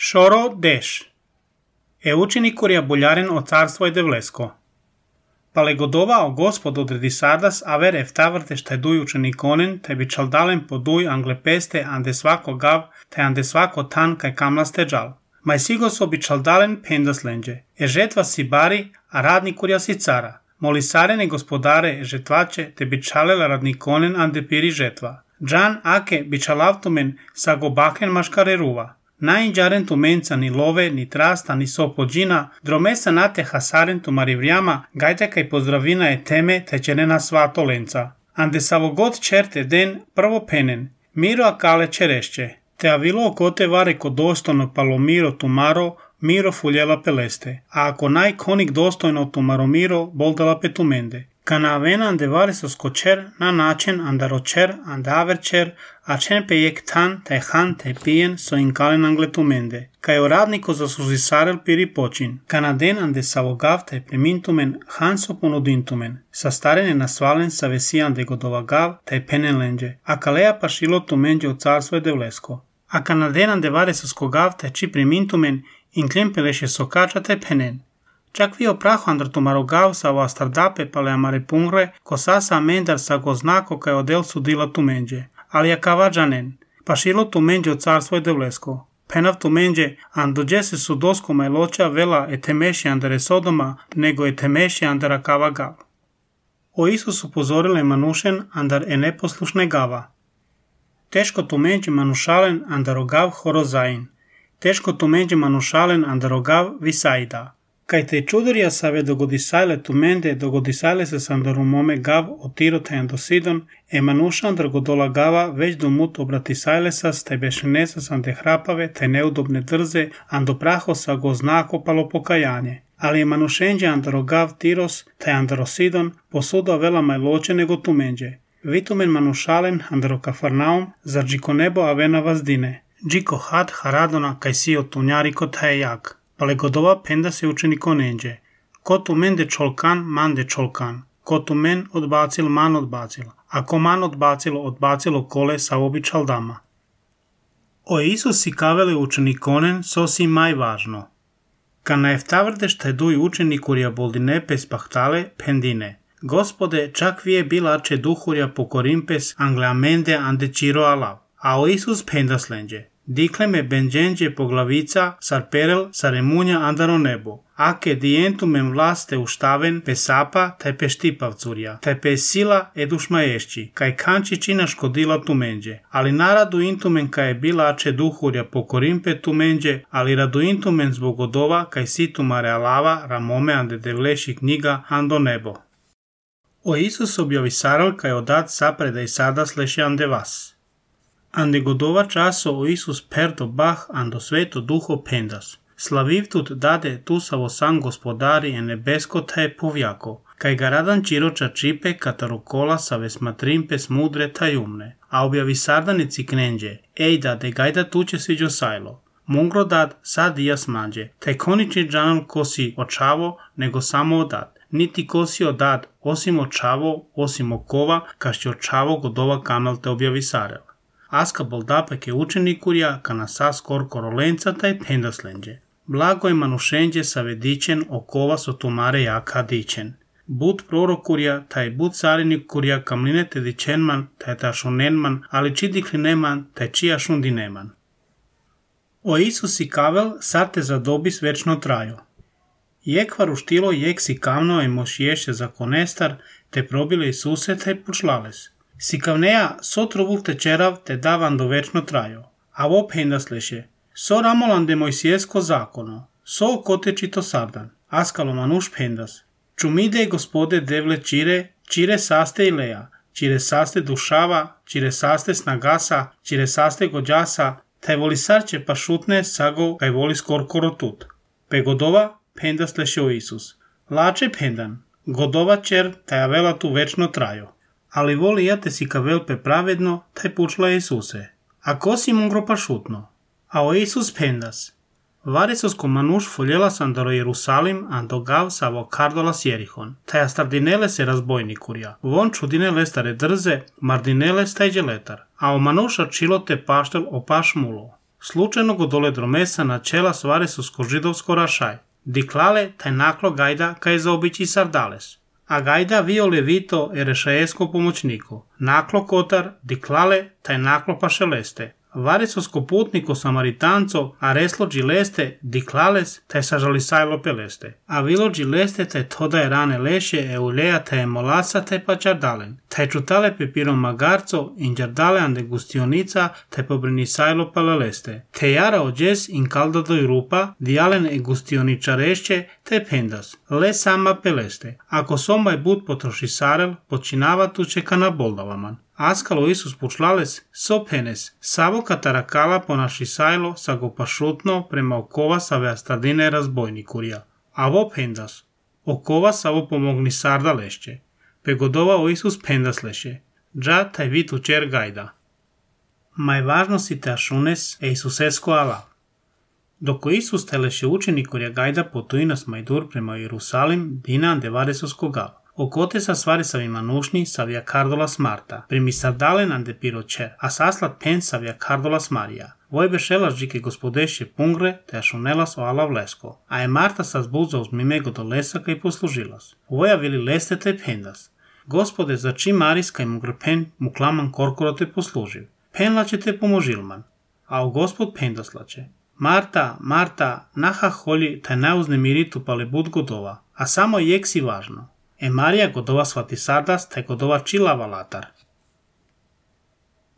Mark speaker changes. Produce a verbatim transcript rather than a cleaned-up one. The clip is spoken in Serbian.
Speaker 1: Шоро деш. Е ученикурија болярен од царство Девлеско. Палегодова о Господ одреди сардас, авер ефтаврте шта дуј учениконен, те би чалдален по дуј англепесте анде свако гав, те анде свако тан кај камласте джал. Мај сиго со би чалдален пендас ленđe. Е жетва си бари, а радникурја си цара. Моли сарене господаре е жетваче, те би чалела радниконен анде пири жетва. Джан аке би чалавтумен са го бакен машкарерува. Наинджарен ту менца ни лове, ни траста, ни соподжина, дромеса нате хасарен ту мариврјама, гајте кај поздравина е теме, те че не на свато ленца. Анде савогод черте ден, прво пенен, миро акале черешче. Те авило окоте варе ко достојно паломиро тумаро, миро фулјела пелесте, а ако нај коник достојно тумаромиро, болдала петуменде. Кана авена анде варе со скочер, на начен андарочер, андаверчер, а чен пејек тан, те хан, те пиен, со инкален англетуменде. Кај ораднико за сузисарел пири почин. Кана ден анде савогав, те преминтумен, хан со понудинтумен. Са старене насвален са веси анде годовагав, те пенен ленđe. А калеја пашило туменđe од царство Девлеско. А кана ден анде варе со скогав, те чи преминтумен, инклем пелеше сокача, те пенен. Čak vi opraho andrtu marogav sa o astardape pale amare pungre, ko sasa amendar sa go znako kaj odel sudila tu menđe. Ali ja kavađanen, pa šilo tu menđe od carstvo Devlesko. Penav tu menđe, andođe se su dosko majloća vela e temeši andare sodoma, nego e temeši andara kavagav. O Isus upozorile manušen andar e neposlušne gava. Teško tu menđe manušalen andarogav horozain. Teško tu menđe manušalen andarogav visaida. Кај те чудерија саве догодисајле туменде, догодисајле се сандарумоме гав од Тирот и Андосидон, е манушан дргодола гава веќе до мут обратисајле сас, те бешене сас анде храпаве, те неудобне дрзе, андо прахо са го знако пало покајање. Али е манушенđe андарогав Тирос, те Андаросидон, посуда вела мајлоче него туменđe. Витумен манушален андаро Кафарнаум, за джико небо авена ваздине. Джико хат харадона кај си од туњарико тајак. Палегодова пенда се ученико ненđe. Ко ту мен де чолкан, ман де чолкан. Ко ту мен одбацил, ман одбацил. Ако ман одбацило, одбацило коле са обичал дама. О Исус си кавеле учениконен со си мај важно. Кана ефтаврде шта дуј ученикурја болдине пес пахтале пендине. Господе, чак вие билаче духурја по коримпес англеаменде анде чиро алав. А о Исус пендас ленđe. Диклеме бенđenđe по главица, сарперел, саремуња андаро небо. Аке диентумен власте уштавен, песапа, те пештипавцурја, те песила едушмаешчи, кај канчи чина шкодила туменđe. Али нараду интумен кај билаче духурја по коримпе туменđe, али раду интумен збогодова кај ситу мареалава, рамоме анде девлеши книга андо небо. О Исус објависарал кај одат сапреда и сада слеше анде вас. Анде годова часо о Исус пердо бах андо свето духо пендас. Славивтут даде тусаво сан господари е небеско тај повјако, кај гарадан чироча чипе катарокола са весматримпес мудре тај умне, а објави сарданици кненđe, еј даде гајда туче свиđo сајло. Мунгро дад са дијас манđe, тај коничи джанал коси очаво, него само одат, нити коси одат, осим очаво, осим окова, кашće очаво годова канал те објави сарел. Аска болдапек е ученикурја, кана са скор короленцата и пендас ленđe. Благо е манушенđe са ведичен окова со тумаре јака дичен. Буд пророкурја, тај буд цариникурја камлинете диченман, тај ташуненман, али чи диклинеман, тај чија шундинеман. О Исус си кавел, сар те задобис вечно трајо. Јеквар уштило јек си камно е мошиеше за конестар, те пробиле Исусе, тај пучлалес. Сикавнеја со трубул течерав те даван до вечно трајо. А во пендас леше. Со рамолан де Мојсиеско законо. Со окотечито сардан. Аскало мануш пендас. Чумиде Господе девле чире, чире састе илеја. Чире састе душава, чире састе снагаса, чире састе гоđаса, тај волисарче па шутне саго кај воли скор коротут. Пе годова пендас леше о Исус. Лаче пендан. Годова чер тај авела ту вечно трајо. Али воли јате си кавел пе праведно, тај пучла Исусе. А ко си мунгро па шутно? А о Исус пендас. Варесос ко мануш фолјела сандаро Јерусалим, андо гав са во кардола Јерихон. Тај астардинеле се разбойникурја. Вон чудинеле старе дрзе, мардинеле стајđe летар. А о мануша чилоте паштел опаш муло. Slučajno go dole dromesa na čela svare su židovsko rašaj. Diklale taj naklo gajda kaj zaobići sardales. A gajda vio levito e rešajesko pomoćniko. Naklo kotar, diklale taj naklo pašeleste. Varisosko putniko samaritanco, a reslo džileste, diklales, taj sažalisajlo peleste. A vilo džileste, taj toda je rane leše, e uleja, taj je molasa, taj pa čardalen. Taj čutale pepiro magarco, in čardale ande gustionika, taj pobrinisajlo palaleste. Te jara ođes in kalda doj rupa, dijalen e gustioničarešće, taj pendas. Le sama peleste. Ako somaj bud potrošisarel, počinava tu čeka na boldavaman. Askalo Isus pučlales sopenes, savo katarakala ponašisajlo sa go pašutno prema okova savea stradine razbojnikurja. Avo pendas. Okova savo pomogni sarda lešće. Pegodova o Isus pendas leše. Dža taj vit učer gajda. Maj važno si te ašunes e Isusesko ala. Doko Isus te leše učenikurja gajda potuinas majdur prema Jerusalim, dinan devaresosko gala. Okote sa stvari savima nušni savija kardolas Marta, primi sardalen ande piročer, a saslat pen savija kardolas Marija. Voj bešelas džike gospodeše pungre, te ašunelas o ala vlesko, a je Marta sa zbuza uzmimego do lesaka i poslužilas. Voja vili leste te pendas. Gospode, za čim mariska i mugre pen mu klaman korkoro te posluživ. Penlače te pomožilman, a o gospod pendaslače. Marta, Marta, naha holji taj nauznemiritu pale bud godova, a samo jek si važno. E Marija godova svati sardas, te godova čilava latar.